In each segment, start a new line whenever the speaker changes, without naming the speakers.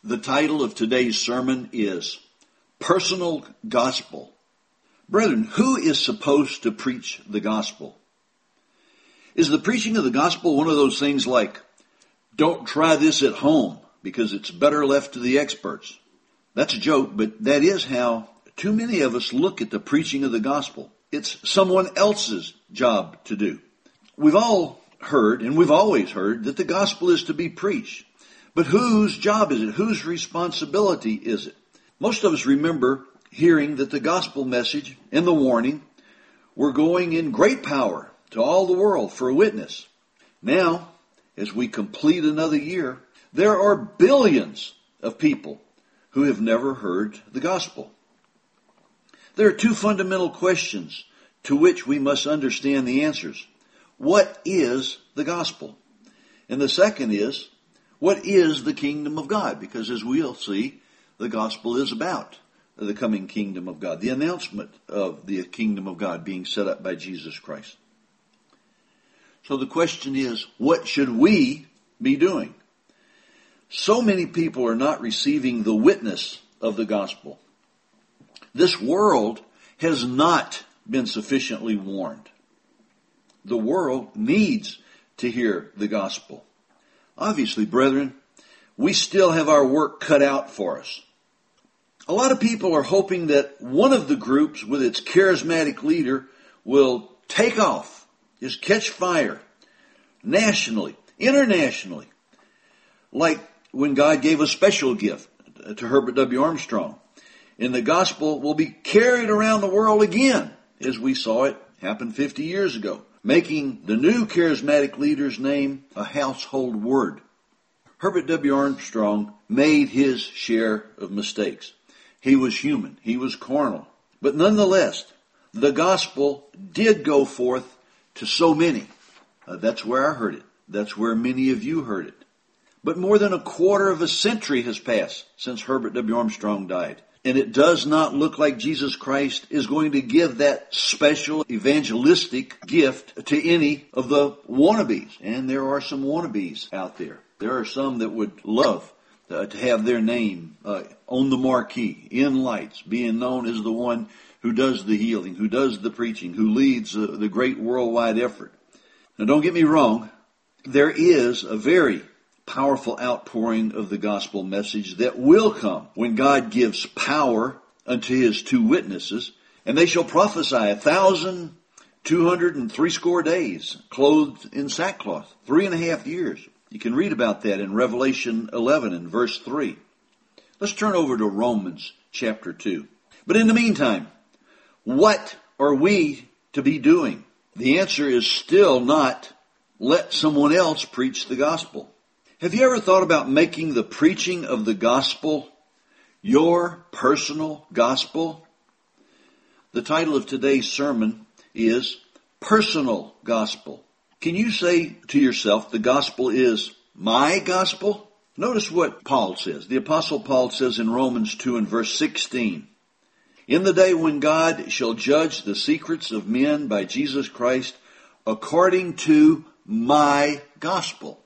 The title of today's sermon is Personal Gospel. Brethren, who is supposed to preach the gospel? Is the preaching of the gospel one of those things like, don't try this at home because it's better left to the experts? That's a joke, but that is how too many of us look at the preaching of the gospel. It's someone else's job to do. We've all heard, and we've always heard, that the gospel is to be preached. But whose job is it? Whose responsibility is it? Most of us remember hearing that the gospel message and the warning were going in great power to all the world for a witness. Now, as we complete another year, there are billions of people who have never heard the gospel. There are two fundamental questions to which we must understand the answers. What is the gospel? And the second is, what is the kingdom of God? Because as we'll see, the gospel is about the coming kingdom of God, the announcement of the kingdom of God being set up by Jesus Christ. So the question is, what should we be doing? So many people are not receiving the witness of the gospel. This world has not been sufficiently warned. The world needs to hear the gospel. Obviously, brethren, we still have our work cut out for us. A lot of people are hoping that one of the groups with its charismatic leader will take off, just catch fire, nationally, internationally, like when God gave a special gift to Herbert W. Armstrong. And the gospel will be carried around the world again, as we saw it happen 50 years ago, making the new charismatic leader's name a household word. Herbert W. Armstrong made his share of mistakes. He was human. He was carnal. But nonetheless, the gospel did go forth to so many. That's where I heard it. That's where many of you heard it. But more than a quarter of a century has passed since Herbert W. Armstrong died. And it does not look like Jesus Christ is going to give that special evangelistic gift to any of the wannabes. And there are some wannabes out there. There are some that would love to have their name on the marquee, in lights, being known as the one who does the healing, who does the preaching, who leads the great worldwide effort. Now don't get me wrong, there is a very powerful outpouring of the gospel message that will come when God gives power unto his two witnesses, and they shall prophesy 1,260 days, clothed in sackcloth, 3.5 years. You can read about that in Revelation 11 and verse 3. Let's turn over to Romans chapter 2. But in the meantime, what are we to be doing? The answer is still not let someone else preach the gospel. Have you ever thought about making the preaching of the gospel your personal gospel? The title of today's sermon is Personal Gospel. Can you say to yourself, the gospel is my gospel? Notice what Paul says. The Apostle Paul says in Romans 2 and verse 16, in the day when God shall judge the secrets of men by Jesus Christ according to my gospel.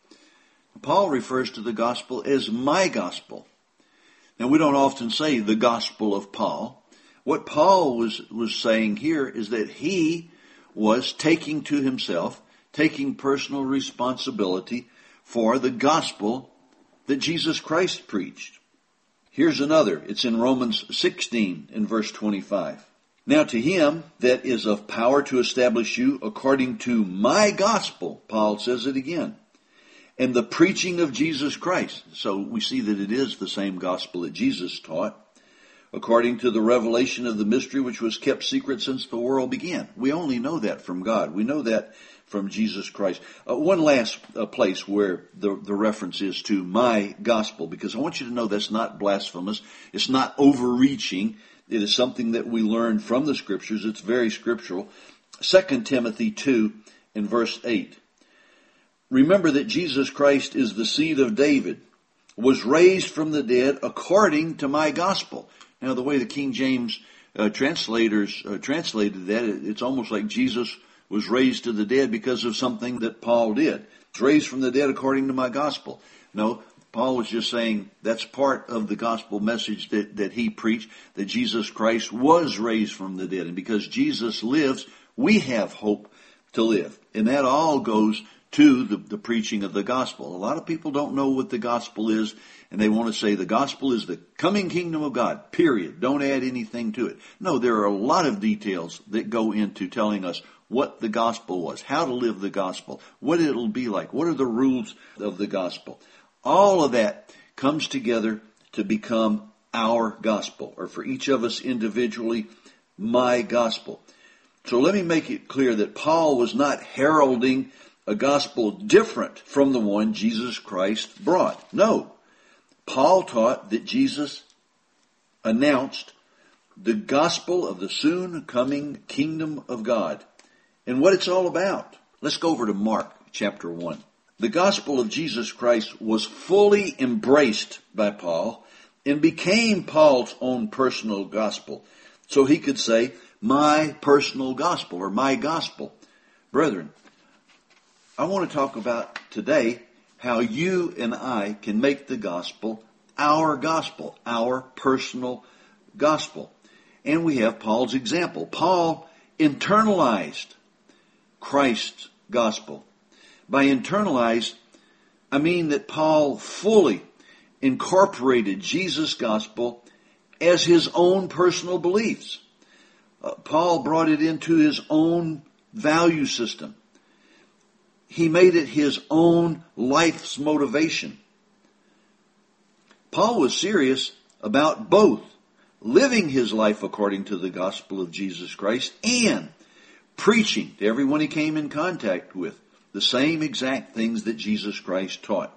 Paul refers to the gospel as my gospel. Now, we don't often say the gospel of Paul. What Paul was saying here is that he was taking to himself, taking personal responsibility for the gospel that Jesus Christ preached. Here's another. It's in Romans 16 in verse 25. Now to him that is of power to establish you according to my gospel, Paul says it again, and the preaching of Jesus Christ. So we see that it is the same gospel that Jesus taught, according to the revelation of the mystery which was kept secret since the world began. We only know that from God. We know that from Jesus Christ. One last place where the reference is to my gospel, because I want you to know that's not blasphemous. It's not overreaching. It is something that we learn from the Scriptures. It's very scriptural. 2 Timothy 2 in verse 8. Remember that Jesus Christ is the seed of David, was raised from the dead according to my gospel. Now, the way the King James translators translated that, it's almost like Jesus was raised to the dead because of something that Paul did. Raised from the dead according to my gospel. No, Paul was just saying that's part of the gospel message that he preached, that Jesus Christ was raised from the dead. And because Jesus lives, we have hope to live. And that all goes to the preaching of the gospel. A lot of people don't know what the gospel is, and they want to say the gospel is the coming kingdom of God, period. Don't add anything to it. No, there are a lot of details that go into telling us what the gospel was, how to live the gospel, what it'll be like, what are the rules of the gospel. All of that comes together to become our gospel, or for each of us individually, my gospel. So let me make it clear that Paul was not heralding a gospel different from the one Jesus Christ brought. No. Paul taught that Jesus announced the gospel of the soon coming kingdom of God and what it's all about. Let's go over to Mark chapter 1. The gospel of Jesus Christ was fully embraced by Paul and became Paul's own personal gospel. So he could say, my personal gospel, or my gospel. Brethren, I want to talk about today how you and I can make the gospel, our personal gospel. And we have Paul's example. Paul internalized Christ's gospel. By internalized, I mean that Paul fully incorporated Jesus' gospel as his own personal beliefs. Paul brought it into his own value system. He made it his own life's motivation. Paul was serious about both living his life according to the gospel of Jesus Christ and preaching to everyone he came in contact with the same exact things that Jesus Christ taught.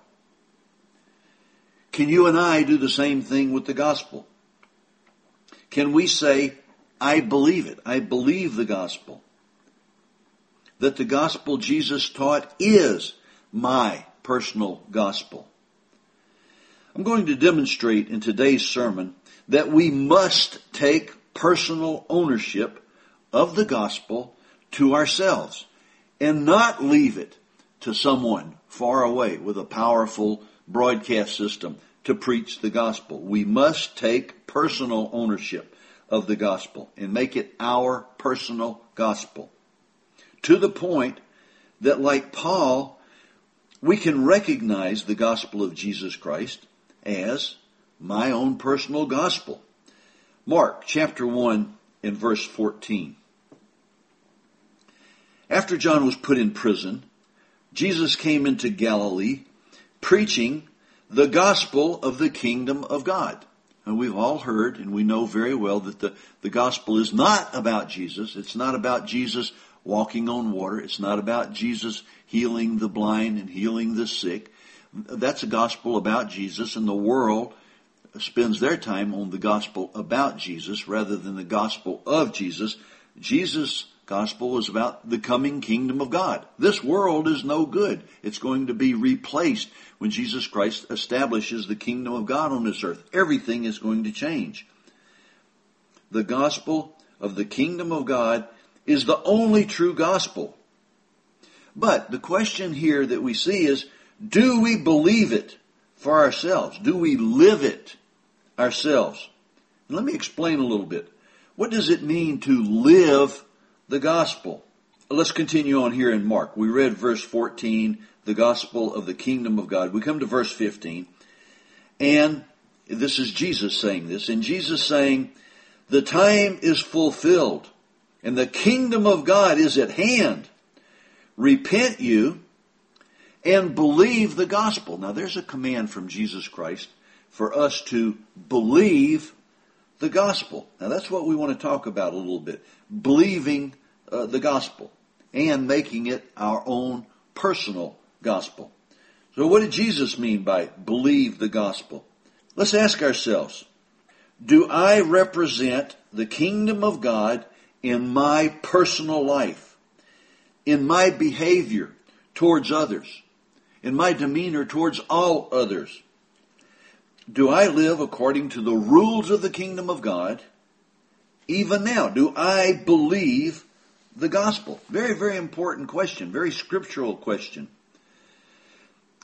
Can you and I do the same thing with the gospel? Can we say, I believe it. I believe the gospel. That the gospel Jesus taught is my personal gospel. I'm going to demonstrate in today's sermon that we must take personal ownership of the gospel to ourselves and not leave it to someone far away with a powerful broadcast system to preach the gospel. We must take personal ownership of the gospel and make it our personal gospel. To the point that, like Paul, we can recognize the gospel of Jesus Christ as my own personal gospel. Mark chapter 1 and verse 14. After John was put in prison, Jesus came into Galilee preaching the gospel of the kingdom of God. And we've all heard and we know very well that the gospel is not about Jesus. It's not about Jesus walking on water. It's not about Jesus healing the blind and healing the sick. That's a gospel about Jesus, and the world spends their time on the gospel about Jesus rather than the gospel of Jesus. Jesus' gospel is about the coming kingdom of God. This world is no good. It's going to be replaced when Jesus Christ establishes the kingdom of God on this earth. Everything is going to change. The gospel of the kingdom of God is the only true gospel. But the question here that we see is, do we believe it for ourselves? Do we live it ourselves? And let me explain a little bit. What does it mean to live the gospel? Let's continue on here in Mark. We read verse 14, the gospel of the kingdom of God. We come to verse 15, and this is Jesus saying this. And Jesus saying, the time is fulfilled, and the kingdom of God is at hand. Repent you and believe the gospel. Now there's a command from Jesus Christ for us to believe the gospel. Now that's what we want to talk about a little bit. Believing the gospel and making it our own personal gospel. So what did Jesus mean by believe the gospel? Let's ask ourselves, do I represent the kingdom of God in my personal life, in my behavior towards others, in my demeanor towards all others? Do I live according to the rules of the kingdom of God? Even now, do I believe the gospel? Very, very important question, very scriptural question.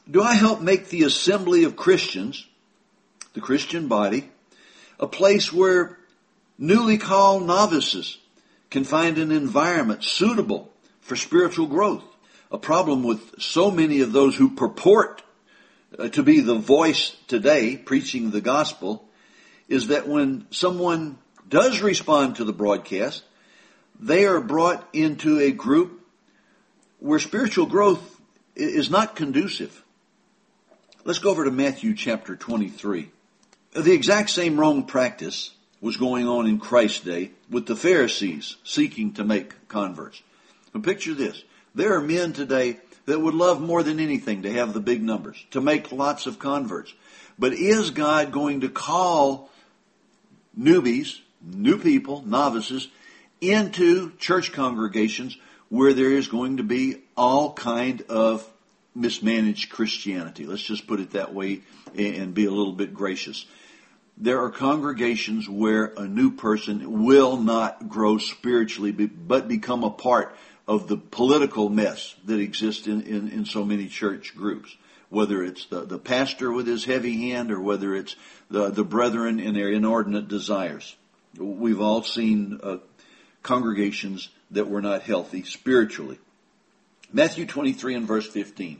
Do I help make the assembly of Christians, the Christian body, a place where newly called novices can find an environment suitable for spiritual growth? A problem with so many of those who purport to be the voice today, preaching the gospel, is that when someone does respond to the broadcast, they are brought into a group where spiritual growth is not conducive. Let's go over to Matthew chapter 23. The exact same wrong practice was going on in Christ's day with the Pharisees seeking to make converts. Now picture this. There are men today that would love more than anything to have the big numbers, to make lots of converts. But is God going to call newbies, new people, novices, into church congregations where there is going to be all kind of mismanaged Christianity? Let's just put it that way and be a little bit gracious. There are congregations where a new person will not grow spiritually, but become a part of the political mess that exists in so many church groups. Whether it's the pastor with his heavy hand or whether it's the brethren in their inordinate desires. We've all seen congregations that were not healthy spiritually. Matthew 23 and verse 15.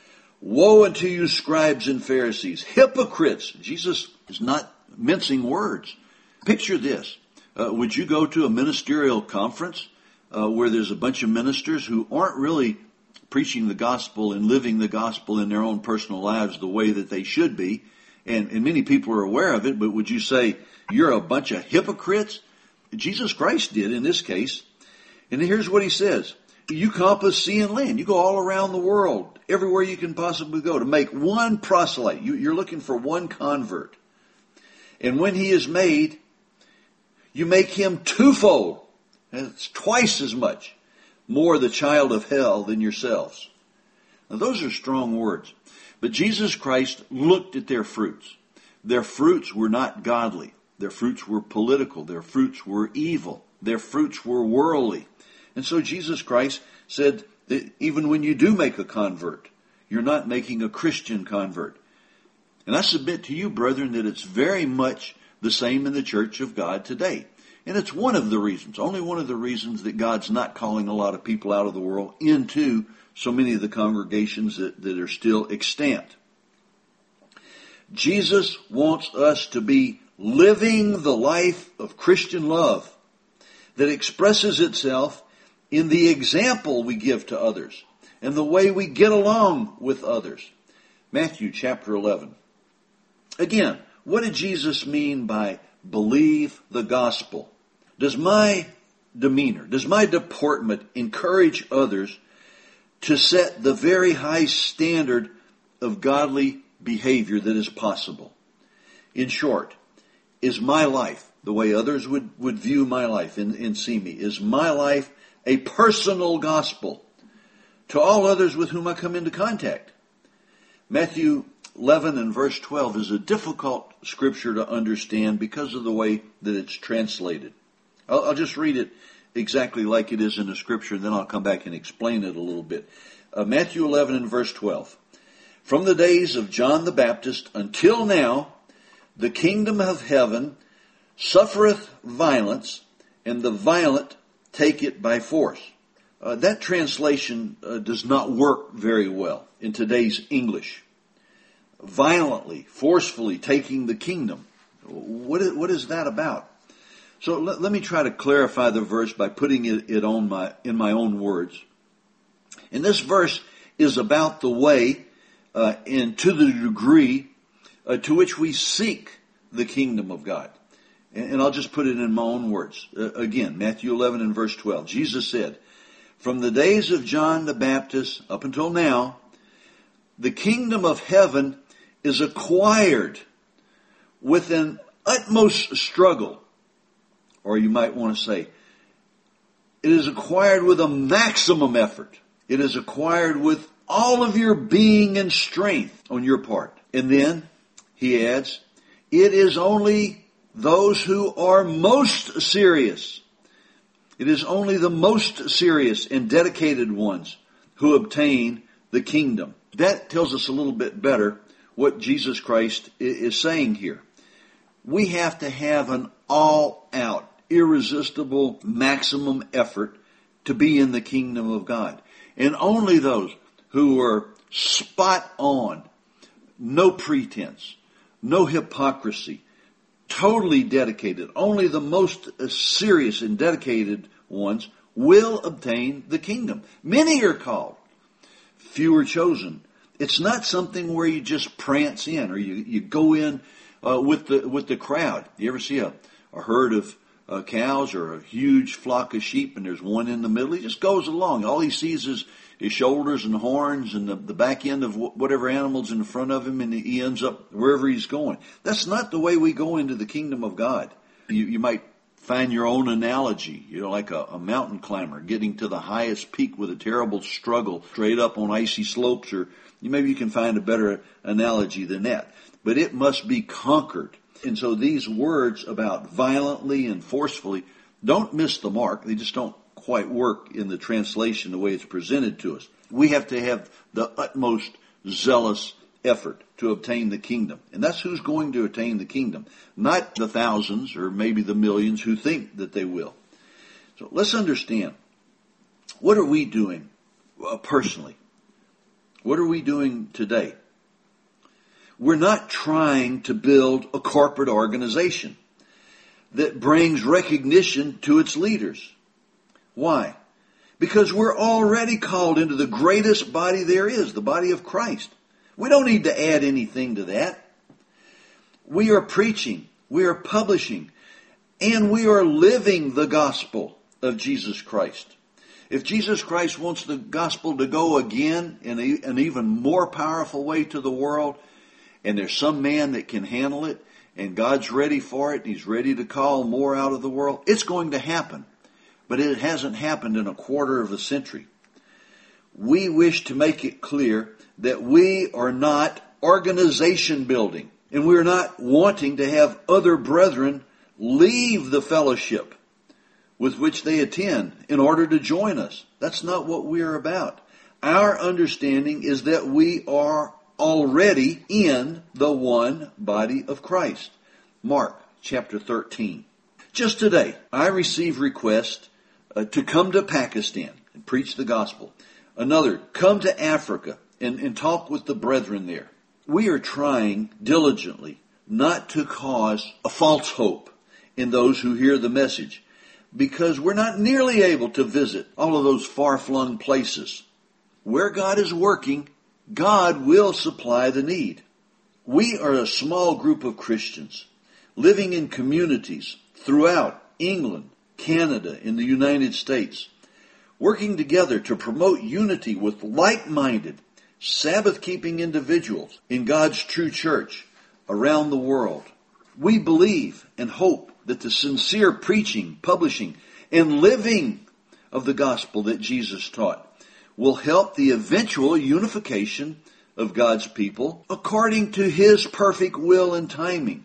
Woe unto you, scribes and Pharisees, hypocrites! Jesus is not mincing words. Picture this. Would you go to a ministerial conference where there's a bunch of ministers who aren't really preaching the gospel and living the gospel in their own personal lives the way that they should be, and many people are aware of it, but would you say you're a bunch of hypocrites? Jesus Christ did in this case. And here's what he says. You compass sea and land. You go all around the world, everywhere you can possibly go, to make one proselyte. You're looking for one convert. And when he is made, you make him twofold. It's twice as much more the child of hell than yourselves. Now those are strong words. But Jesus Christ looked at their fruits. Their fruits were not godly. Their fruits were political. Their fruits were evil. Their fruits were worldly. And so Jesus Christ said that even when you do make a convert, you're not making a Christian convert. And I submit to you, brethren, that it's very much the same in the church of God today. And it's one of the reasons, only one of the reasons that God's not calling a lot of people out of the world into so many of the congregations that are still extant. Jesus wants us to be living the life of Christian love that expresses itself in the example we give to others and the way we get along with others. Matthew chapter 11. Again, what did Jesus mean by believe the gospel? Does my demeanor, does my deportment encourage others to set the very high standard of godly behavior that is possible? In short, is my life, the way others would view my life and see me, is my life a personal gospel to all others with whom I come into contact? Matthew 11 and verse 12 is a difficult scripture to understand because of the way that it's translated. I'll just read it exactly like it is in the scripture, and then I'll come back and explain it a little bit. Matthew 11 and verse 12. From the days of John the Baptist until now, the kingdom of heaven suffereth violence, and the violent take it by force. That translation does not work very well in today's English. Violently, forcefully taking the kingdom. What is that about? So let me try to clarify the verse by putting it in my own words. And this verse is about the way and to the degree to which we seek the kingdom of God. And I'll just put it in my own words. Again, Matthew 11 and verse 12. Jesus said, from the days of John the Baptist up until now, the kingdom of heaven is acquired with an utmost struggle. Or you might want to say, it is acquired with a maximum effort. It is acquired with all of your being and strength on your part. And then, he adds, it is only those who are most serious. It is only the most serious and dedicated ones who obtain the kingdom. That tells us a little bit better what Jesus Christ is saying here. We have to have an all-out, irresistible, maximum effort to be in the kingdom of God. And only those who are spot on, no pretense, no hypocrisy, totally dedicated, only the most serious and dedicated ones will obtain the kingdom. Many are called, few are chosen. It's not something where you just prance in or you go in with the crowd. You ever see a herd of cows or a huge flock of sheep and there's one in the middle? He just goes along. All he sees is his shoulders and horns and the back end of whatever animal's in front of him, and he ends up wherever he's going. That's not the way we go into the kingdom of God. You might find your own analogy, like a mountain climber getting to the highest peak with a terrible struggle straight up on icy slopes, or maybe you can find a better analogy than that. But it must be conquered. And so these words about violently and forcefully don't miss the mark. They just don't quite work in the translation the way it's presented to us. We have to have the utmost zealous effort to obtain the kingdom. And that's who's going to attain the kingdom, not the thousands or maybe the millions who think that they will. So let's understand, what are we doing personally? What are we doing today? We're not trying to build a corporate organization that brings recognition to its leaders. Why? Because we're already called into the greatest body there is, the body of Christ. We don't need to add anything to that. We are preaching, we are publishing, and we are living the gospel of Jesus Christ. If Jesus Christ wants the gospel to go again in an even more powerful way to the world, and there's some man that can handle it, and God's ready for it, He's ready to call more out of the world, it's going to happen. But it hasn't happened in a quarter of a century. We wish to make it clear that we are not organization building, and we're not wanting to have other brethren leave the fellowship with which they attend in order to join us. That's not what we're about. Our understanding is that we are already in the one body of Christ. Mark chapter 13. Just today, I received requests to come to Pakistan and preach the gospel. Another, come to Africa and talk with the brethren there. We are trying diligently not to cause a false hope in those who hear the message, because we're not nearly able to visit all of those far-flung places. Where God is working, God will supply the need. We are a small group of Christians living in communities throughout England, Canada, in the United States, working together to promote unity with like-minded, Sabbath-keeping individuals in God's true church around the world. We believe and hope that the sincere preaching, publishing, and living of the gospel that Jesus taught will help the eventual unification of God's people according to His perfect will and timing.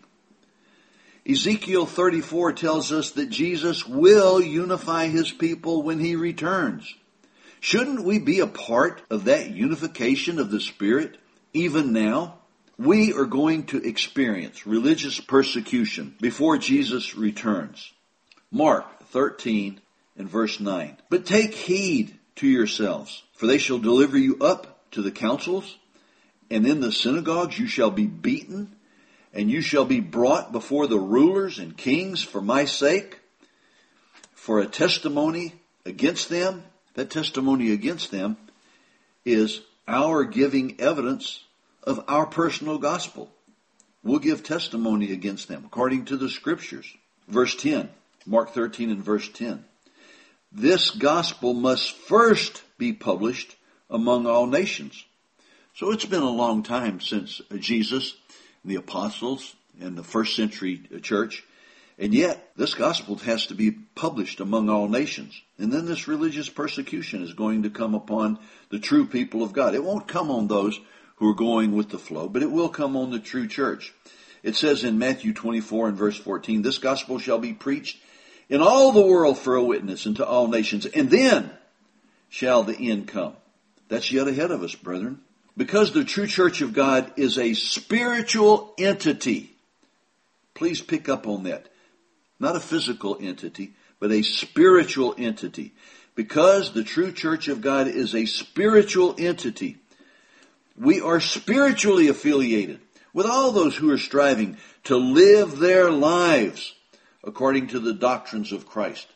Ezekiel 34 tells us that Jesus will unify His people when He returns. Shouldn't we be a part of that unification of the Spirit even now? We are going to experience religious persecution before Jesus returns. Mark 13 and verse 9. But take heed to yourselves, for they shall deliver you up to the councils, and in the synagogues you shall be beaten, and you shall be brought before the rulers and kings for my sake, for a testimony against them. That testimony against them is our giving evidence of our personal gospel. We'll give testimony against them according to the Scriptures. Verse 10, Mark 13 and verse 10. This gospel must first be published among all nations. So it's been a long time since Jesus, the apostles, and the first century church, and yet this gospel has to be published among all nations. And then this religious persecution is going to come upon the true people of God. It won't come on those who are going with the flow, but it will come on the true church. It says in Matthew 24 and verse 14, this gospel shall be preached in all the world for a witness unto all nations, and then shall the end come. That's yet ahead of us, brethren. Because the true church of God is a spiritual entity. Please pick up on that. Not a physical entity, but a spiritual entity. Because the true church of God is a spiritual entity, we are spiritually affiliated with all those who are striving to live their lives according to the doctrines of Christ,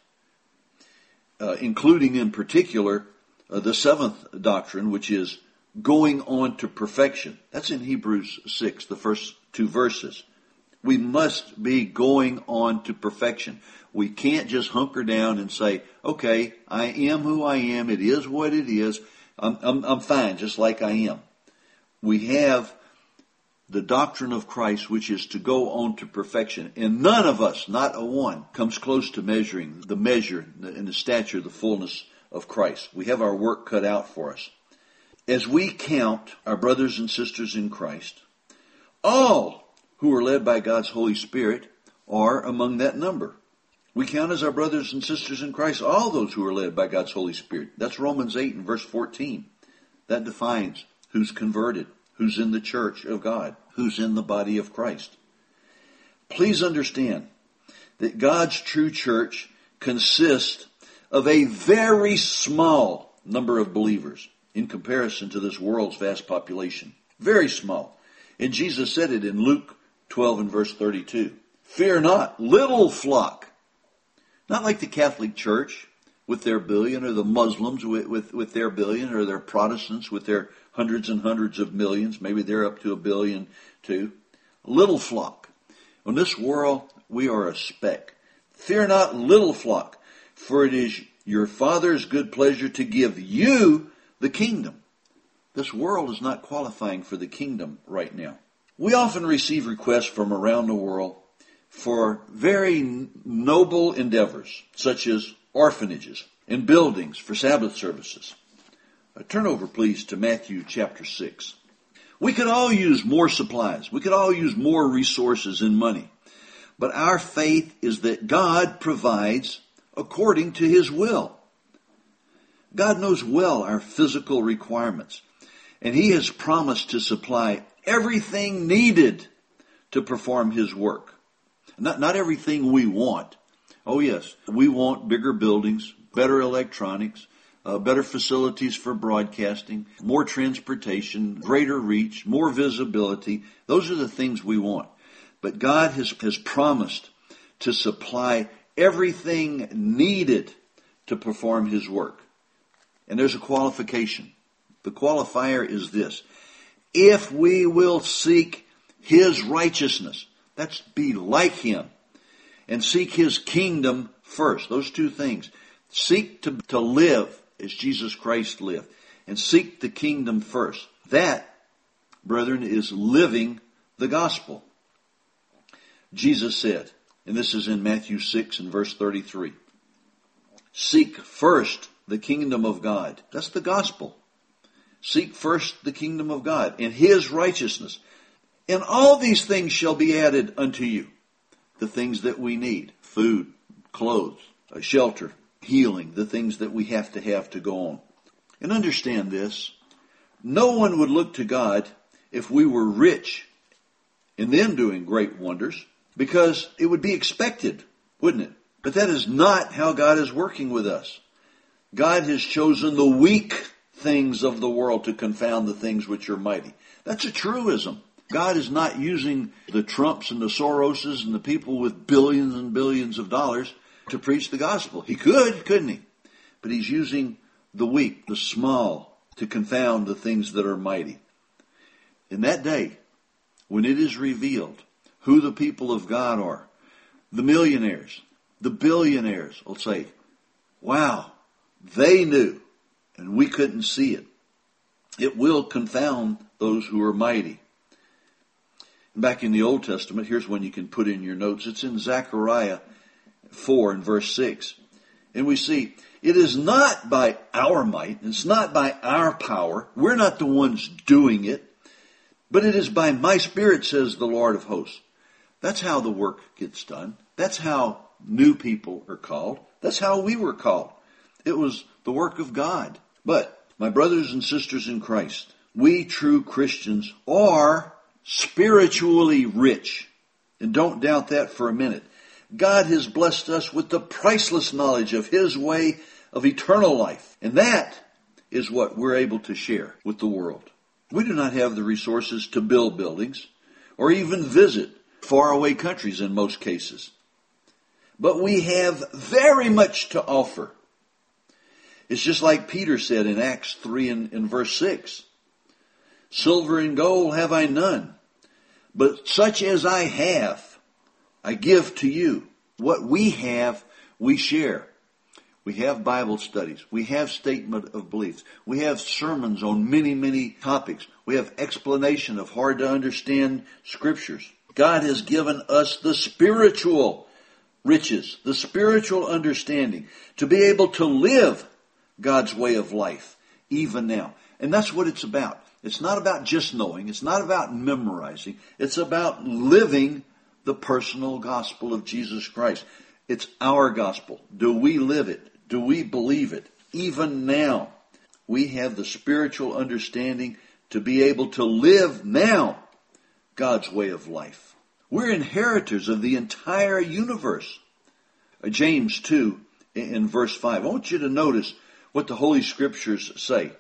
including in particular the seventh doctrine, which is going on to perfection. That's in Hebrews 6, the first two verses. We must be going on to perfection. We can't just hunker down and say, okay, I am who I am. It is what it is. I'm fine just like I am. We have the doctrine of Christ, which is to go on to perfection. And none of us, not a one, comes close to measuring the measure and the stature, the fullness of Christ. We have our work cut out for us. As we count our brothers and sisters in Christ, all who are led by God's Holy Spirit are among that number. We count as our brothers and sisters in Christ all those who are led by God's Holy Spirit. That's Romans 8 and verse 14. That defines who's converted, who's in the church of God, who's in the body of Christ. Please understand that God's true church consists of a very small number of believers in comparison to this world's vast population. Very small. And Jesus said it in Luke 12 and verse 32. Fear not, little flock. Not like the Catholic Church with their billion, or the Muslims with their billion, or their Protestants with their hundreds and hundreds of millions. Maybe they're up to 1 billion too. Little flock. In this world, we are a speck. Fear not, little flock, for it is your Father's good pleasure to give you the kingdom. This world is not qualifying for the kingdom right now. We often receive requests from around the world for very noble endeavors, such as orphanages and buildings for Sabbath services. Turn over, please, to Matthew chapter 6. We could all use more supplies. We could all use more resources and money. But our faith is that God provides according to His will. God knows well our physical requirements, and He has promised to supply everything needed to perform His work. Not everything we want. Oh yes, we want bigger buildings, better electronics, better facilities for broadcasting, more transportation, greater reach, more visibility. Those are the things we want. But God has promised to supply everything needed to perform His work. And there's a qualification. The qualifier is this. If we will seek His righteousness, that's be like Him, and seek His kingdom first. Those two things. Seek to live as Jesus Christ lived, and seek the kingdom first. That, brethren, is living the gospel. Jesus said, and this is in Matthew 6 and verse 33, seek first the kingdom of God. That's the gospel. Seek first the kingdom of God and His righteousness. And all these things shall be added unto you. The things that we need. Food, clothes, shelter, healing. The things that we have to go on. And understand this. No one would look to God if we were rich and then doing great wonders, because it would be expected, wouldn't it? But that is not how God is working with us. God has chosen the weak things of the world to confound the things which are mighty. That's a truism. God is not using the Trumps and the Soroses and the people with billions and billions of dollars to preach the gospel. He could, couldn't He? But He's using the weak, the small, to confound the things that are mighty. In that day, when it is revealed who the people of God are, the millionaires, the billionaires will say, wow, they knew, and we couldn't see it. It will confound those who are mighty. Back in the Old Testament, here's one you can put in your notes. It's in Zechariah 4 and verse 6. And we see, it is not by our might, it's not by our power, we're not the ones doing it, but it is by my Spirit, says the Lord of hosts. That's how the work gets done. That's how new people are called. That's how we were called. It was the work of God. But My brothers and sisters in Christ, we true Christians are spiritually rich. And don't doubt that for a minute. God has blessed us with the priceless knowledge of His way of eternal life. And that is what we're able to share with the world. We do not have the resources to build buildings or even visit faraway countries in most cases. But we have very much to offer. It's just like Peter said in Acts 3 and verse 6. Silver and gold have I none, but such as I have, I give to you. What we have, we share. We have Bible studies. We have statement of beliefs. We have sermons on many, many topics. We have explanation of hard to understand scriptures. God has given us the spiritual riches, the spiritual understanding to be able to live God's way of life even now. And that's what it's about. It's not about just knowing. It's not about memorizing. It's about living the personal gospel of Jesus Christ. It's our gospel. Do we live it? Do we believe it? Even now, we have the spiritual understanding to be able to live now God's way of life. We're inheritors of the entire universe. James 2 in verse 5. I want you to notice what the Holy Scriptures say.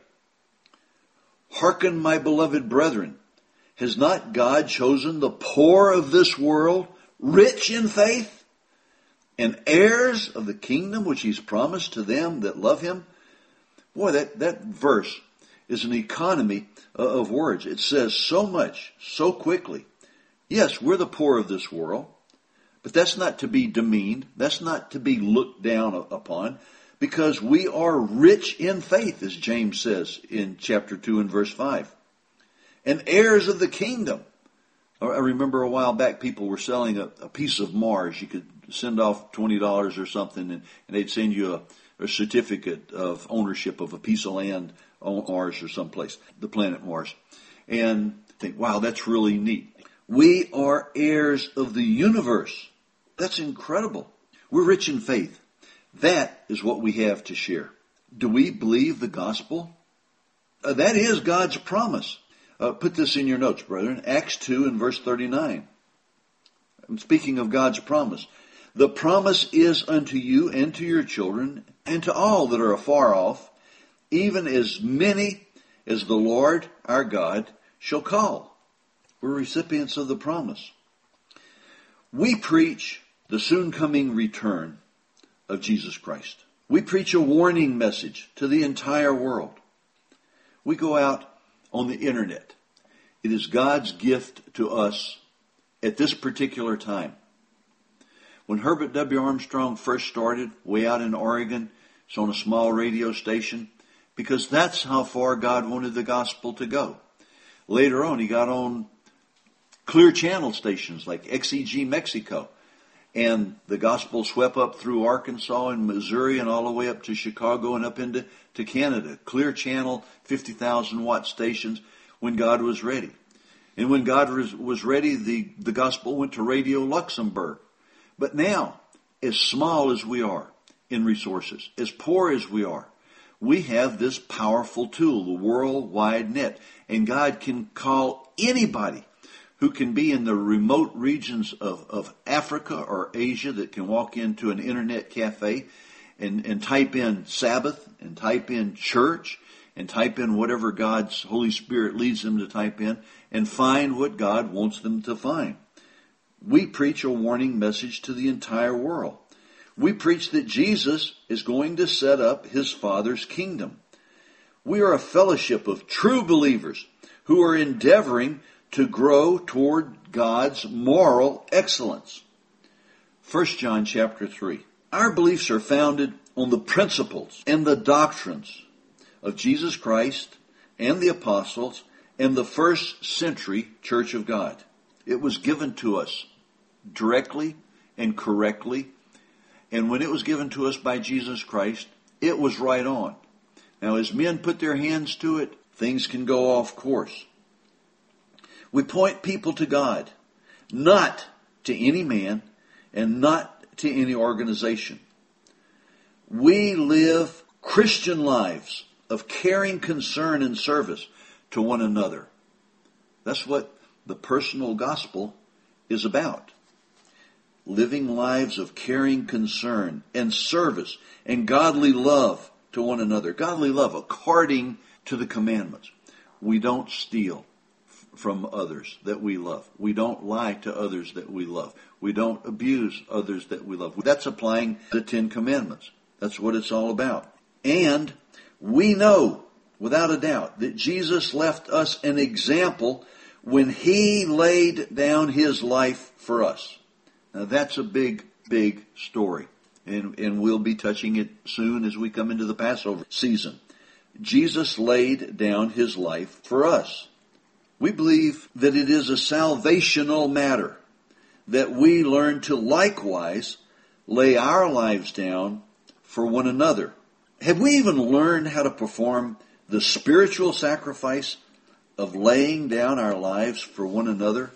Hearken, my beloved brethren, has not God chosen the poor of this world, rich in faith, and heirs of the kingdom which He's promised to them that love Him? Boy, that verse is an economy of words. It says so much, so quickly. Yes, we're the poor of this world, but that's not to be demeaned. That's not to be looked down upon, because we are rich in faith, as James says in chapter 2 and verse 5. And heirs of the kingdom. I remember a while back people were selling a piece of Mars. You could send off $20 or something, and they'd send you a certificate of ownership of a piece of land on Mars or someplace, the planet Mars. And think, wow, that's really neat. We are heirs of the universe. That's incredible. We're rich in faith. That is what we have to share. Do we believe the gospel? That is God's promise. Put this in your notes, brethren. Acts 2 and verse 39. I'm speaking of God's promise. The promise is unto you and to your children and to all that are afar off, even as many as the Lord our God shall call. We're recipients of the promise. We preach the soon coming return of Jesus Christ. We preach a warning message to the entire world. We go out on the internet. It is God's gift to us at this particular time. When Herbert W. Armstrong first started, way out in Oregon, it's on a small radio station, because that's how far God wanted the gospel to go. Later on, he got on clear channel stations like XEG Mexico, and the gospel swept up through Arkansas and Missouri and all the way up to Chicago and up into Canada. Clear channel, 50,000 watt stations when God was ready. And when God was ready, the gospel went to Radio Luxembourg. But now, as small as we are in resources, as poor as we are, we have this powerful tool, the World Wide Net. And God can call anybody who can be in the remote regions of Africa or Asia that can walk into an internet cafe and type in Sabbath and type in church and type in whatever God's Holy Spirit leads them to type in and find what God wants them to find. We preach a warning message to the entire world. We preach that Jesus is going to set up His Father's kingdom. We are a fellowship of true believers who are endeavoring to grow toward God's moral excellence. 1 John chapter 3. Our beliefs are founded on the principles and the doctrines of Jesus Christ and the apostles and the first century Church of God. It was given to us directly and correctly. And when it was given to us by Jesus Christ, it was right on. Now, as men put their hands to it, things can go off course. We point people to God, not to any man and not to any organization. We live Christian lives of caring concern and service to one another. That's what the personal gospel is about. Living lives of caring concern and service and godly love to one another. Godly love according to the commandments. We don't steal from others that we love. We don't lie to others that we love. We don't abuse others that we love. That's applying the 10 Commandments. That's what it's all about. And we know, without a doubt, that Jesus left us an example when He laid down His life for us. Now that's a big, big story. And we'll be touching it soon as we come into the Passover season. Jesus laid down His life for us. We believe that it is a salvational matter that we learn to likewise lay our lives down for one another. Have we even learned how to perform the spiritual sacrifice of laying down our lives for one another?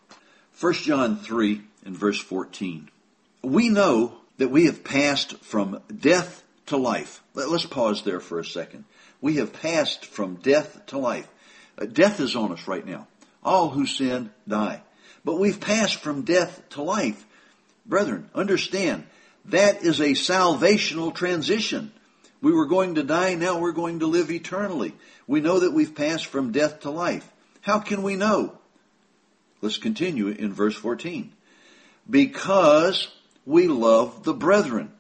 1 John 3 and verse 14. We know that we have passed from death to life. Let's pause there for a second. We have passed from death to life. Death is on us right now. All who sin die. But we've passed from death to life. Brethren, understand, that is a salvational transition. We were going to die, now we're going to live eternally. We know that we've passed from death to life. How can we know? Let's continue in verse 14. Because we love the brethren.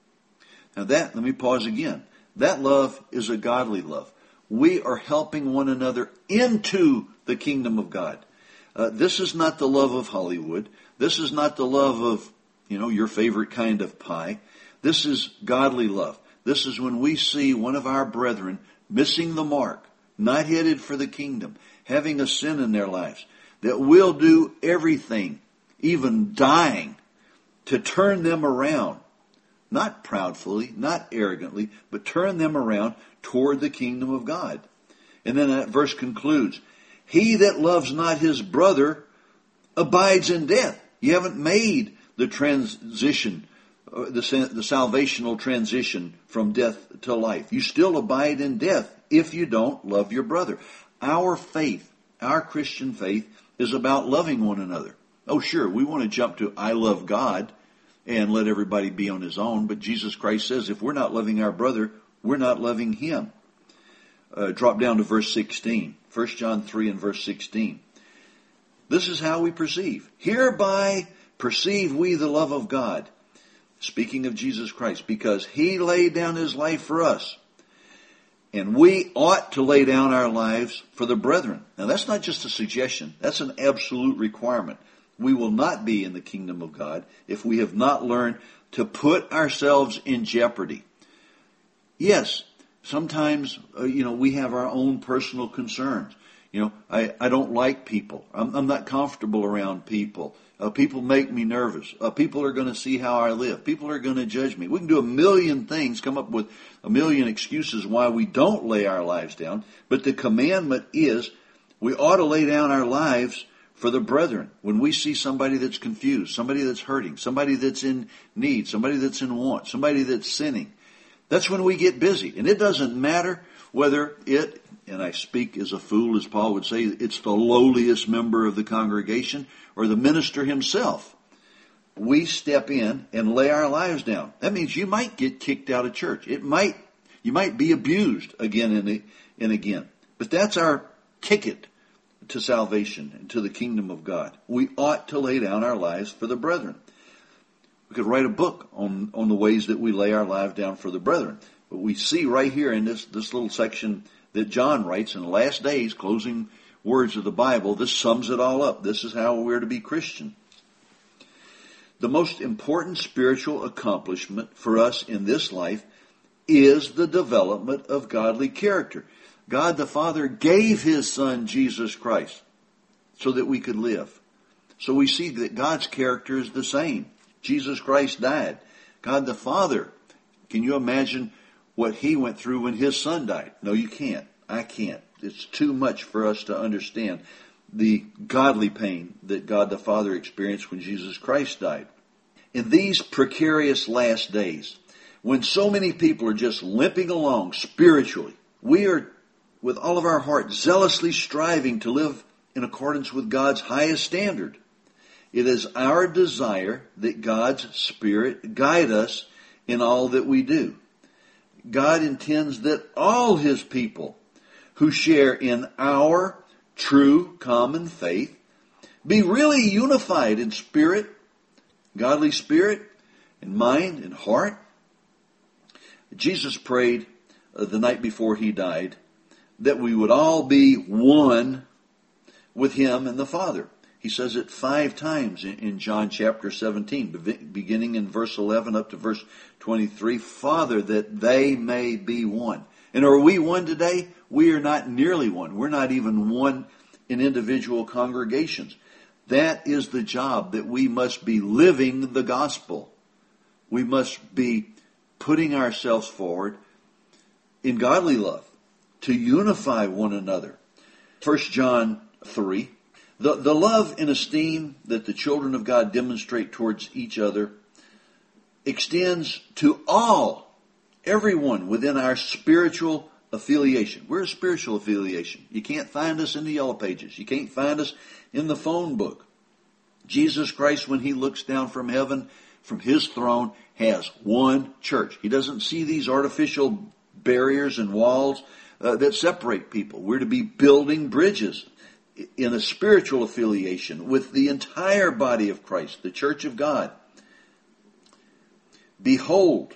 Now let me pause again. That love is a godly love. We are helping one another into the kingdom of God. This is not the love of Hollywood. This is not the love of, your favorite kind of pie. This is godly love. This is when we see one of our brethren missing the mark, not headed for the kingdom, having a sin in their lives, that we'll do everything, even dying, to turn them around. Not proudly, not arrogantly, but turn them around toward the kingdom of God. And then that verse concludes, he that loves not his brother abides in death. You haven't made the transition, the salvational transition from death to life. You still abide in death if you don't love your brother. Our faith, our Christian faith, is about loving one another. Oh, sure, we want to jump to I love God and let everybody be on his own. But Jesus Christ says if we're not loving our brother, we're not loving him. Drop down to verse 16. 1 John 3 and verse 16. This is how we perceive. Hereby perceive we the love of God. Speaking of Jesus Christ, because he laid down his life for us. And we ought to lay down our lives for the brethren. Now that's not just a suggestion. That's an absolute requirement. We will not be in the kingdom of God if we have not learned to put ourselves in jeopardy. Yes, sometimes, we have our own personal concerns. I don't like people. I'm not comfortable around people. People make me nervous. People are going to see how I live. People are going to judge me. We can do a million things, come up with a million excuses why we don't lay our lives down. But the commandment is we ought to lay down our lives for the brethren. When we see somebody that's confused, somebody that's hurting, somebody that's in need, somebody that's in want, somebody that's sinning, that's when we get busy. And it doesn't matter whether it, and I speak as a fool, as Paul would say, it's the lowliest member of the congregation or the minister himself. We step in and lay our lives down. That means you might get kicked out of church. You might be abused again and again. But that's our ticket to salvation and to the kingdom of God. We ought to lay down our lives for the brethren. We could write a book on the ways that we lay our lives down for the brethren. But we see right here in this little section that John writes in the last days, closing words of the Bible, this sums it all up. This is how we're to be Christian. The most important spiritual accomplishment for us in this life is the development of godly character. God the Father gave his Son, Jesus Christ, so that we could live. So we see that God's character is the same. Jesus Christ died. God the Father, can you imagine what he went through when his Son died? No, you can't. I can't. It's too much for us to understand the godly pain that God the Father experienced when Jesus Christ died. In these precarious last days, when so many people are just limping along spiritually, We are, with all of our heart, zealously striving to live in accordance with God's highest standard. It is our desire that God's Spirit guide us in all that we do. God intends that all His people who share in our true common faith be really unified in spirit, godly spirit, in mind and heart. Jesus prayed the night before He died that we would all be one with Him and the Father. He says it 5 times in John chapter 17, beginning in verse 11 up to verse 23. Father, that they may be one. And are we one today? We are not nearly one. We're not even one in individual congregations. That is the job, that we must be living the gospel. We must be putting ourselves forward in godly love to unify one another. 1 John 3. The love and esteem that the children of God demonstrate towards each other extends to everyone within our spiritual affiliation. We're a spiritual affiliation. You can't find us in the yellow pages. You can't find us in the phone book. Jesus Christ, when He looks down from heaven, from His throne, has one church. He doesn't see these artificial barriers and walls that separate people. We're to be building bridges in a spiritual affiliation with the entire body of Christ, the church of God. Behold,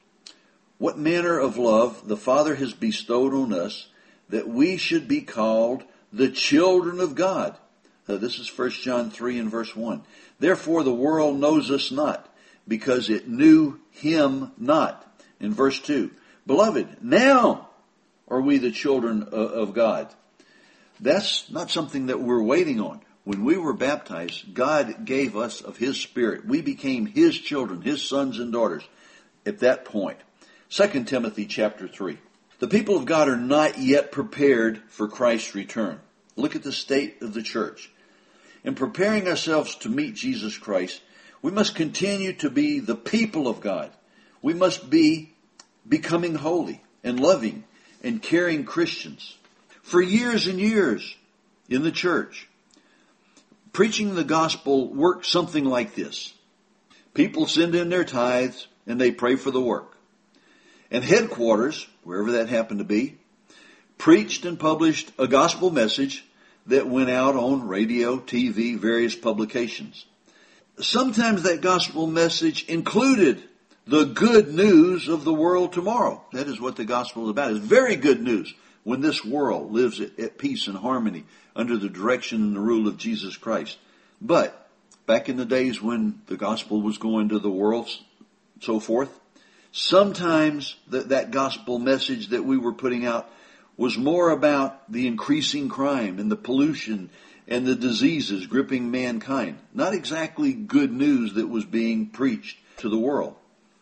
what manner of love the Father has bestowed on us, that we should be called the children of God. This is 1 John 3 and verse 1. Therefore the world knows us not, because it knew Him not. In verse 2, Beloved, now are we the children of God. That's not something that we're waiting on. When we were baptized, God gave us of His Spirit. We became His children, His sons and daughters at that point. 2 Timothy chapter 3. The people of God are not yet prepared for Christ's return. Look at the state of the church. In preparing ourselves to meet Jesus Christ, we must continue to be the people of God. We must be becoming holy and loving and caring Christians. For years and years in the church, preaching the gospel worked something like this. People send in their tithes and they pray for the work. And headquarters, wherever that happened to be, preached and published a gospel message that went out on radio, TV, various publications. Sometimes that gospel message included the good news of the world tomorrow. That is what the gospel is about. It's very good news when this world lives at peace and harmony under the direction and the rule of Jesus Christ. But back in the days when the gospel was going to the world, so forth, sometimes that gospel message that we were putting out was more about the increasing crime and the pollution and the diseases gripping mankind. Not exactly good news that was being preached to the world.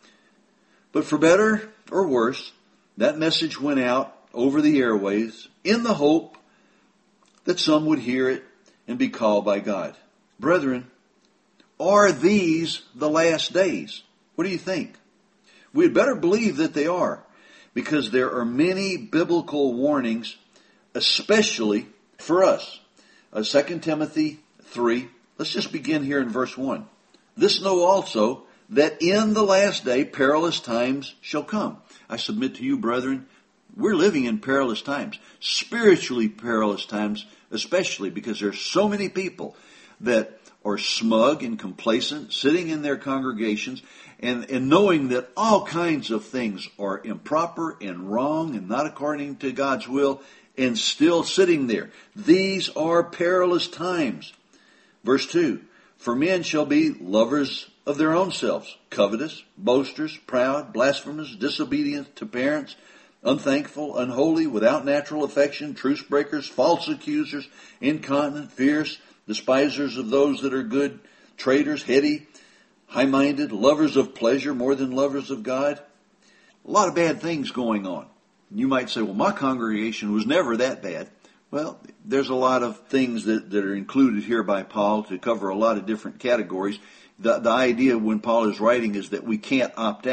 But for better or worse, that message went out over the airways in the hope that some would hear it and be called by God. Brethren, are these the last days? What do you think? We'd better believe that they are, because there are many biblical warnings, especially for us. 2 Timothy 3, let's just begin here in verse 1. This know also, that in the last day perilous times shall come. I submit to you, brethren, we're living in perilous times, spiritually perilous times, especially because there's so many people that are smug and complacent, sitting in their congregations and knowing that all kinds of things are improper and wrong and not according to God's will, and still sitting there. These are perilous times. Verse 2, For men shall be lovers of their own selves, covetous, boasters, proud, blasphemous, disobedient to parents, unthankful, unholy, without natural affection, truce breakers, false accusers, incontinent, fierce, despisers of those that are good, traitors, heady, high-minded, lovers of pleasure more than lovers of God. A lot of bad things going on. You might say, well, my congregation was never that bad. Well, there's a lot of things that are included here by Paul to cover a lot of different categories. The idea when Paul is writing is that we can't opt out.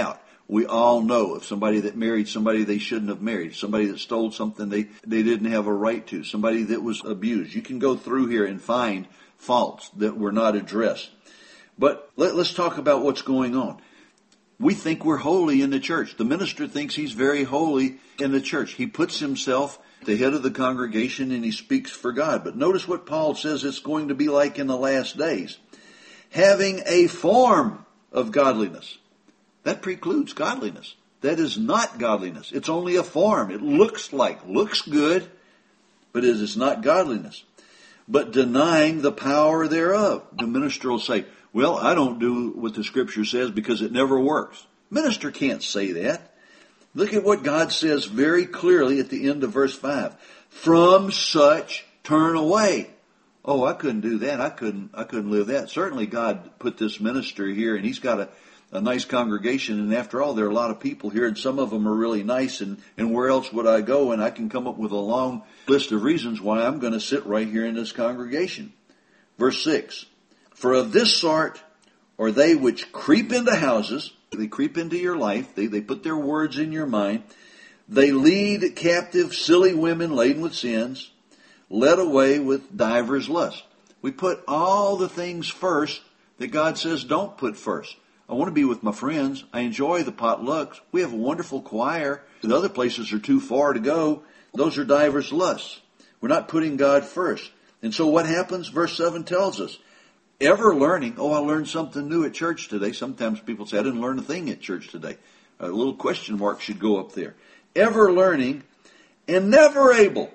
We all know of somebody that married somebody they shouldn't have married, somebody that stole something they didn't have a right to, somebody that was abused. You can go through here and find faults that were not addressed. But let's talk about what's going on. We think we're holy in the church. The minister thinks he's very holy in the church. He puts himself at the head of the congregation and he speaks for God. But notice what Paul says it's going to be like in the last days. Having a form of godliness. That precludes godliness. That is not godliness. It's only a form. It looks good, but it is not godliness. But denying the power thereof. The minister will say, well, I don't do what the Scripture says because it never works. Minister can't say that. Look at what God says very clearly at the end of verse 5. From such turn away. Oh, I couldn't do that. I couldn't live that. Certainly God put this minister here and he's got a nice congregation, and after all, there are a lot of people here, and some of them are really nice, and where else would I go? And I can come up with a long list of reasons why I'm going to sit right here in this congregation. Verse 6, for of this sort are they which creep into houses, they creep into your life, they put their words in your mind, they lead captive silly women laden with sins, led away with divers lusts. We put all the things first that God says don't put first. I want to be with my friends. I enjoy the potlucks. We have a wonderful choir. The other places are too far to go. Those are divers lusts. We're not putting God first. And so what happens? Verse 7 tells us, ever learning. Oh, I learned something new at church today. Sometimes people say, I didn't learn a thing at church today. A little question mark should go up there. Ever learning and never able.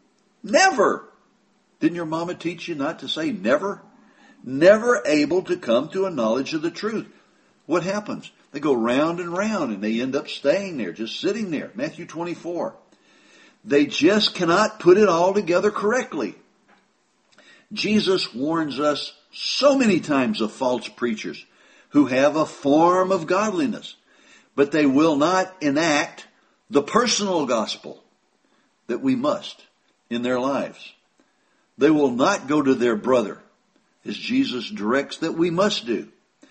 Never. Didn't your mama teach you not to say never? Never able to come to a knowledge of the truth. What happens? They go round and round and they end up staying there, just sitting there. Matthew 24. They just cannot put it all together correctly. Jesus warns us so many times of false preachers who have a form of godliness, but they will not enact the personal gospel that we must in their lives. They will not go to their brother, as Jesus directs that we must do.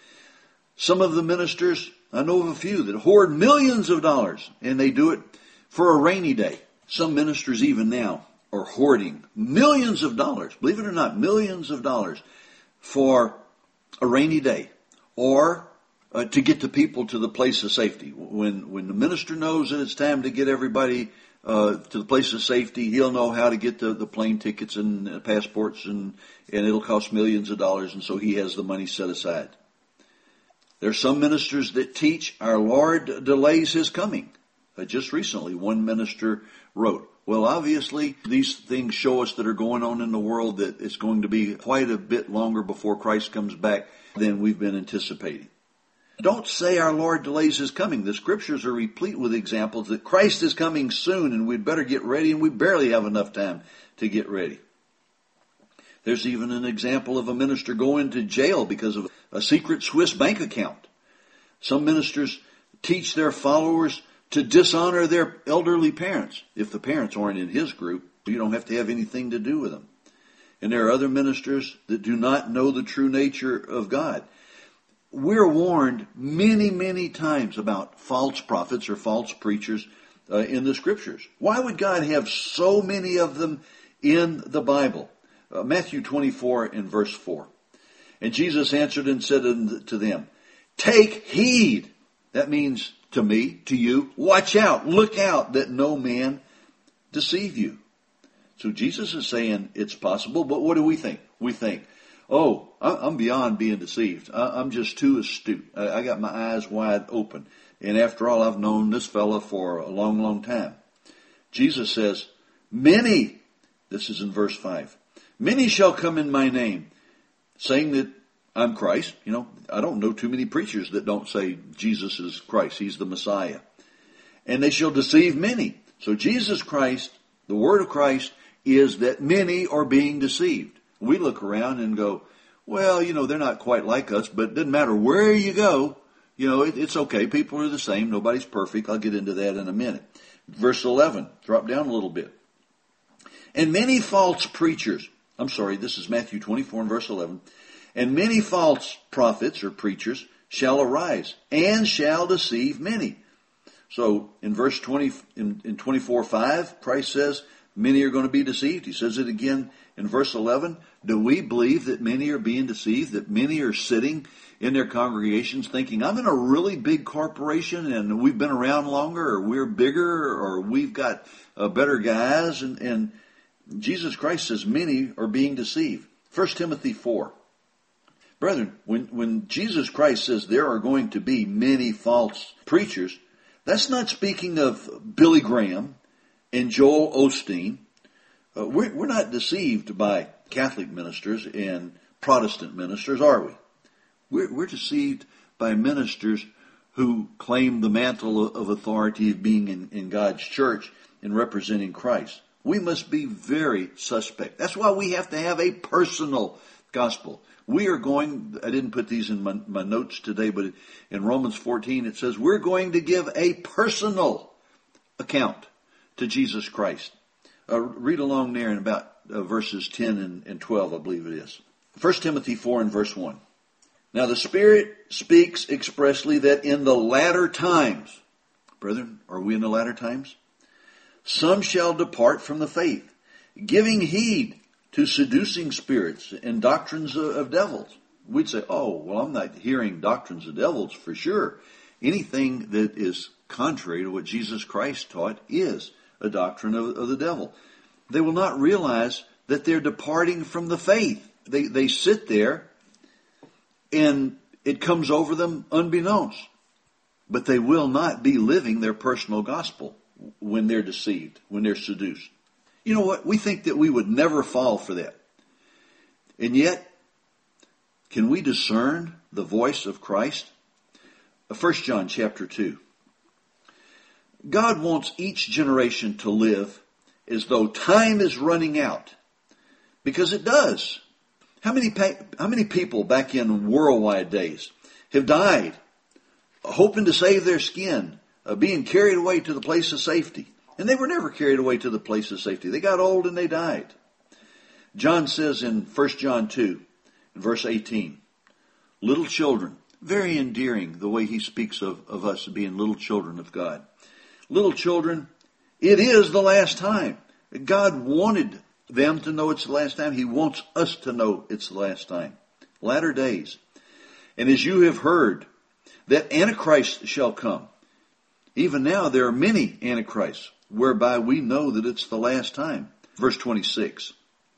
Some of the ministers, I know of a few, that hoard millions of dollars, and they do it for a rainy day. Some ministers even now are hoarding millions of dollars, believe it or not, millions of dollars for a rainy day, or to get the people to the place of safety. When the minister knows that it's time to get everybody to the place of safety, he'll know how to get the plane tickets and passports, and it'll cost millions of dollars, and so he has the money set aside. There are some ministers that teach our Lord delays his coming. Just recently, one minister wrote, well, obviously, these things show us that are going on in the world that it's going to be quite a bit longer before Christ comes back than we've been anticipating. Don't say our Lord delays his coming. The Scriptures are replete with examples that Christ is coming soon and we'd better get ready, and we barely have enough time to get ready. There's even an example of a minister going to jail because of a secret Swiss bank account. Some ministers teach their followers to dishonor their elderly parents. If the parents aren't in his group, you don't have to have anything to do with them. And there are other ministers that do not know the true nature of God. We're warned many, many times about false prophets or false preachers in the Scriptures. Why would God have so many of them in the Bible? Matthew 24 and verse 4. And Jesus answered and said to them, take heed. That means to me, to you, watch out, look out that no man deceive you. So Jesus is saying it's possible, but what do we think? We think, oh, I'm beyond being deceived. I'm just too astute. I got my eyes wide open. And after all, I've known this fella for a long, long time. Jesus says, many, this is in verse 5, many shall come in my name, saying that I'm Christ. You know, I don't know too many preachers that don't say Jesus is Christ. He's the Messiah. And they shall deceive many. So Jesus Christ, the word of Christ, is that many are being deceived. We look around and go, well, you know, they're not quite like us, but it doesn't matter where you go. You know, it's okay. People are the same. Nobody's perfect. I'll get into that in a minute. Verse 11, drop down a little bit. And many false preachers, this is Matthew 24 and verse 11. And many false prophets or preachers shall arise and shall deceive many. So in verse 20, in 24:5, Christ says many are going to be deceived. He says it again in verse 11. Do we believe that many are being deceived, that many are sitting in their congregations thinking, I'm in a really big corporation and we've been around longer, or we're bigger, or we've got better guys? And Jesus Christ says many are being deceived. 1 Timothy 4. Brethren, when Jesus Christ says there are going to be many false preachers, that's not speaking of Billy Graham and Joel Osteen. We're not deceived by Catholic ministers and Protestant ministers, are we? We're deceived by ministers who claim the mantle of authority of being in God's church and representing Christ. We must be very suspect. That's why we have to have a personal gospel. We are going, I didn't put these in my notes today, but in Romans 14 it says we're going to give a personal account to Jesus Christ. Read along there in about verses 10 and 12, I believe it is. 1 Timothy 4 and verse 1. Now the Spirit speaks expressly that in the latter times, brethren, are we in the latter times? Some shall depart from the faith, giving heed to seducing spirits and doctrines of devils. We'd say, oh, well, I'm not hearing doctrines of devils for sure. Anything that is contrary to what Jesus Christ taught is a doctrine of the devil. They will not realize that they're departing from the faith. They sit there and it comes over them unbeknownst. But they will not be living their personal gospel when they're deceived, when they're seduced. You know what? We think that we would never fall for that. And yet, can we discern the voice of Christ? 1 John chapter 2. God wants each generation to live as though time is running out. Because it does. How many people back in worldwide days have died hoping to save their skin, being carried away to the place of safety? And they were never carried away to the place of safety. They got old and they died. John says in 1 John 2, in verse 18, little children, very endearing the way he speaks of us being little children of God. Little children, it is the last time. God wanted them to know it's the last time. He wants us to know it's the last time. Latter days. And as you have heard that Antichrist shall come, even now there are many Antichrists, whereby we know that it's the last time. Verse 26.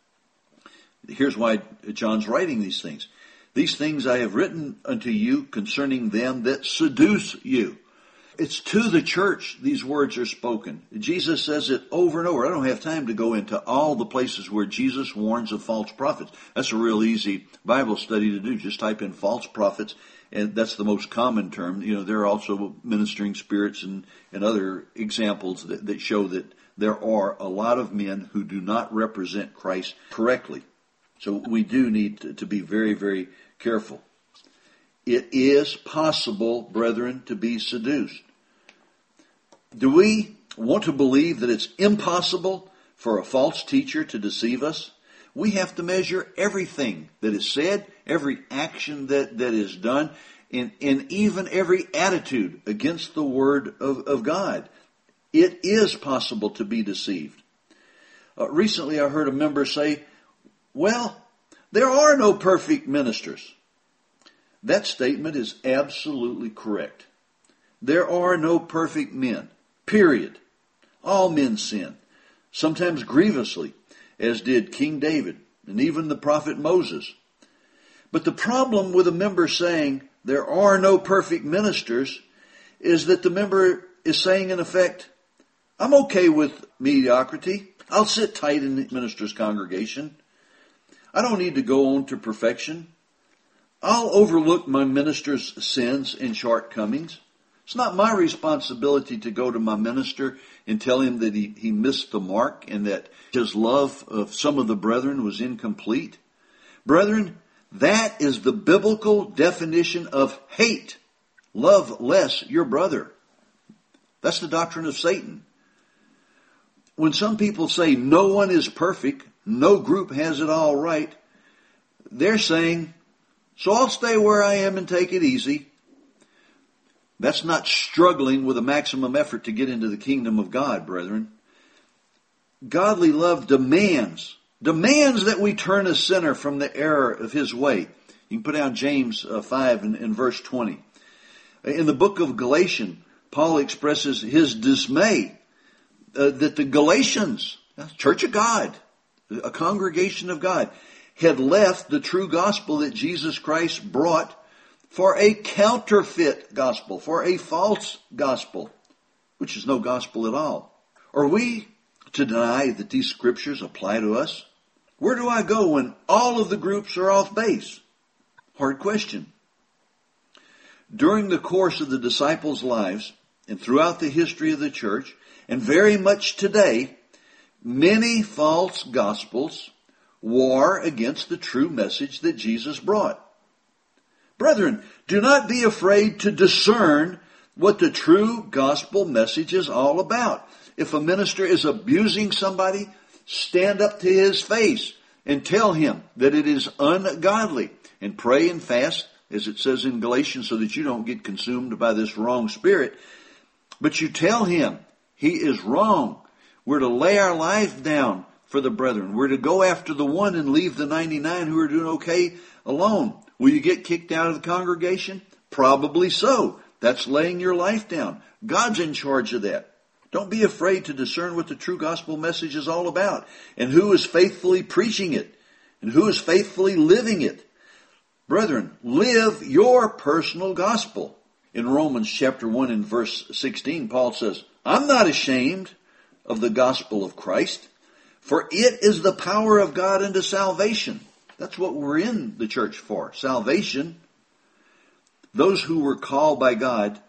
Here's why John's writing these things. These things I have written unto you concerning them that seduce you. It's to the church these words are spoken. Jesus says it over and over. I don't have time to go into all the places where Jesus warns of false prophets. That's a real easy Bible study to do. Just type in false prophets, and that's the most common term. You know, there are also ministering spirits and other examples that show that there are a lot of men who do not represent Christ correctly. So we do need to be very, very careful. It is possible, brethren, to be seduced. Do we want to believe that it's impossible for a false teacher to deceive us? We have to measure everything that is said, every action that is done, and even every attitude against the Word of God. It is possible to be deceived. Recently I heard a member say, well, there are no perfect ministers. That statement is absolutely correct. There are no perfect men, period. All men sin, sometimes grievously, as did King David and even the prophet Moses. But the problem with a member saying there are no perfect ministers is that the member is saying, in effect, I'm okay with mediocrity. I'll sit tight in the minister's congregation. I don't need to go on to perfection. I'll overlook my minister's sins and shortcomings. It's not my responsibility to go to my minister and tell him that he missed the mark and that his love of some of the brethren was incomplete. Brethren, that is the biblical definition of hate. Love less your brother. That's the doctrine of Satan. When some people say no one is perfect, no group has it all right, they're saying, so I'll stay where I am and take it easy. That's not struggling with a maximum effort to get into the kingdom of God, brethren. Godly love demands that we turn a sinner from the error of his way. You can put down James 5 in verse 20. In the book of Galatians, Paul expresses his dismay that the Galatians, Church of God, a congregation of God, had left the true gospel that Jesus Christ brought for a counterfeit gospel, for a false gospel, which is no gospel at all. Are we to deny that these scriptures apply to us? Where do I go when all of the groups are off base? Hard question. During the course of the disciples' lives and throughout the history of the church, and very much today, many false gospels war against the true message that Jesus brought. Brethren, do not be afraid to discern what the true gospel message is all about. If a minister is abusing somebody, stand up to his face and tell him that it is ungodly, and pray and fast, as it says in Galatians, so that you don't get consumed by this wrong spirit. But you tell him he is wrong. We're to lay our life down for the brethren. We're to go after the one and leave the 99 who are doing okay alone. Will you get kicked out of the congregation? Probably so. That's laying your life down. God's in charge of that. Don't be afraid to discern what the true gospel message is all about and who is faithfully preaching it and who is faithfully living it. Brethren, live your personal gospel. In Romans chapter 1 and verse 16, Paul says, I'm not ashamed of the gospel of Christ, for it is the power of God unto salvation. That's what we're in the church for, salvation. Those who were called by God,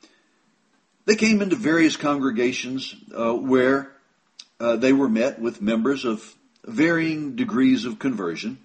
they came into various congregations where they were met with members of varying degrees of conversion.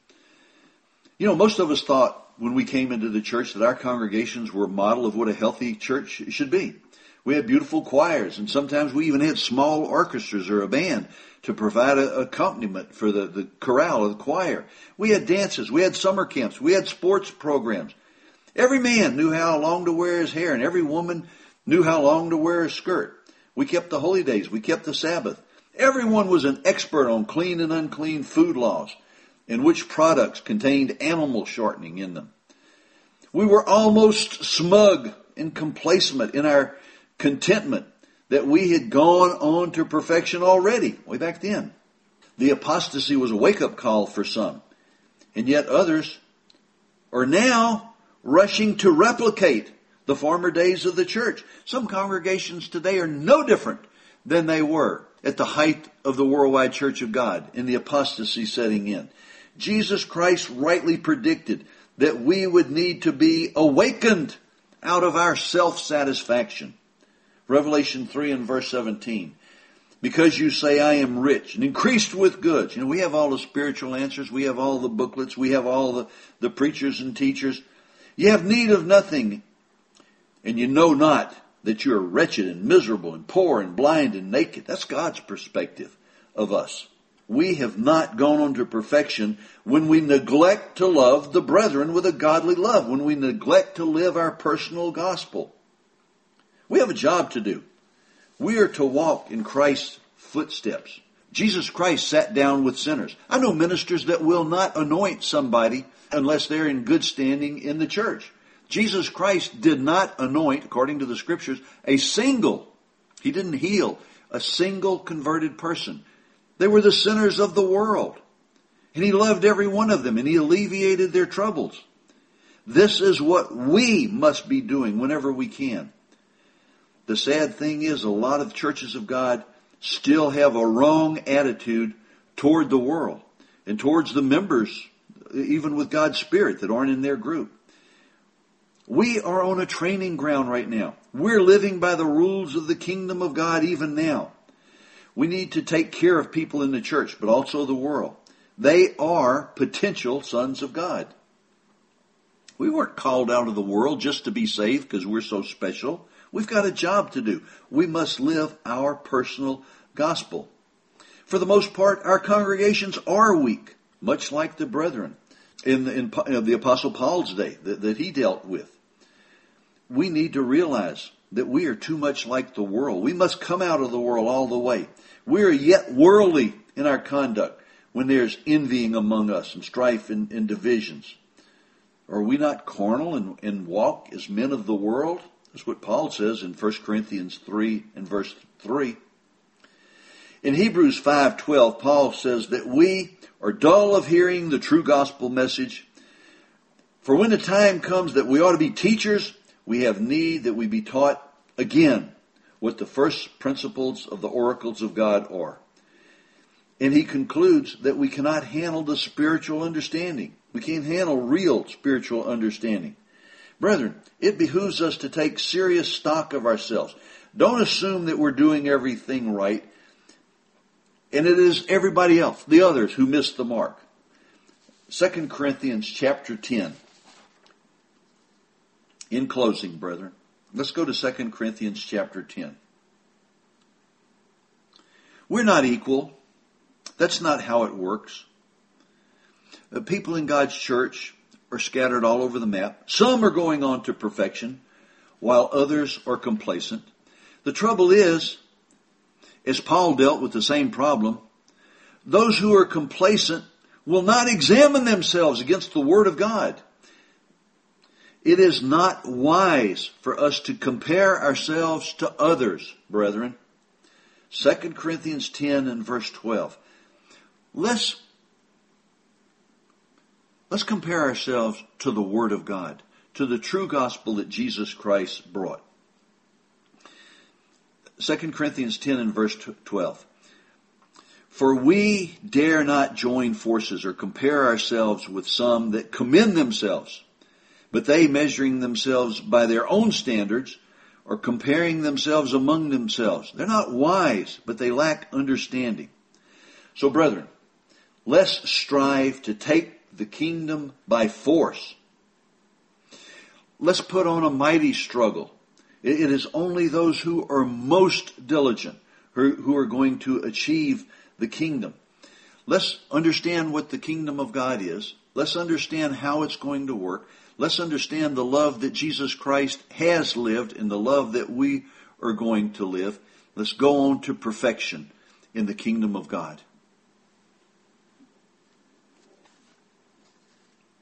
You know, most of us thought when we came into the church that our congregations were a model of what a healthy church should be. We had beautiful choirs, and sometimes we even had small orchestras or a band to provide an accompaniment for the chorale or the choir. We had dances, we had summer camps, we had sports programs. Every man knew how long to wear his hair, and every woman knew how long to wear a skirt. We kept the holy days, we kept the Sabbath. Everyone was an expert on clean and unclean food laws, and which products contained animal shortening in them. We were almost smug and complacent in our contentment that we had gone on to perfection already, way back then. The apostasy was a wake-up call for some, and yet others are now rushing to replicate the former days of the church. Some congregations today are no different than they were at the height of the worldwide church of God and the apostasy setting in. Jesus Christ rightly predicted that we would need to be awakened out of our self-satisfaction. Revelation 3 and verse 17. Because you say, I am rich and increased with goods. You know, we have all the spiritual answers. We have all the booklets. We have all the preachers and teachers. You have need of nothing, and you know not that you are wretched and miserable and poor and blind and naked. That's God's perspective of us. We have not gone on to perfection when we neglect to love the brethren with a godly love, when we neglect to live our personal gospel. We have a job to do. We are to walk in Christ's footsteps. Jesus Christ sat down with sinners. I know ministers that will not anoint somebody unless they're in good standing in the church. Jesus Christ did not anoint, according to the scriptures, he didn't heal a single converted person. They were the sinners of the world. And he loved every one of them, and he alleviated their troubles. This is what we must be doing whenever we can. The sad thing is, a lot of churches of God still have a wrong attitude toward the world and towards the members, even with God's Spirit, that aren't in their group. We are on a training ground right now. We're living by the rules of the kingdom of God even now. We need to take care of people in the church, but also the world. They are potential sons of God. We weren't called out of the world just to be saved because we're so special. We've got a job to do. We must live our personal gospel. For the most part, our congregations are weak, much like the brethren in the Apostle Paul's day that he dealt with. we need to realize that we are too much like the world. We must come out of the world all the way. We are yet worldly in our conduct when there's envying among us and strife and divisions. Are we not carnal and walk as men of the world? That's what Paul says in 1 Corinthians 3 and verse 3. In Hebrews 5:12, Paul says that we are dull of hearing the true gospel message. For when the time comes that we ought to be teachers, we have need that we be taught again what the first principles of the oracles of God are. And he concludes that we cannot handle the spiritual understanding. We can't handle real spiritual understanding. Brethren, it behooves us to take serious stock of ourselves. Don't assume that we're doing everything right, and it is everybody else, the others, who missed the mark. 2 Corinthians chapter 10. In closing, brethren, let's go to 2 Corinthians chapter 10. We're not equal. That's not how it works. The people in God's church are scattered all over the map. Some are going on to perfection, while others are complacent. The trouble is, as Paul dealt with the same problem, those who are complacent will not examine themselves against the Word of God. It is not wise for us to compare ourselves to others, brethren. 2 Corinthians 10 and verse 12. Let's compare ourselves to the Word of God, to the true gospel that Jesus Christ brought. 2 Corinthians 10 and verse 12. For we dare not join forces or compare ourselves with some that commend themselves, but they, measuring themselves by their own standards, are comparing themselves among themselves. They're not wise, but they lack understanding. So, brethren, let's strive to take the kingdom by force. Let's put on a mighty struggle. It is only those who are most diligent who are going to achieve the kingdom. Let's understand what the kingdom of God is. Let's understand how it's going to work. Let's understand the love that Jesus Christ has lived and the love that we are going to live. Let's go on to perfection in the kingdom of God.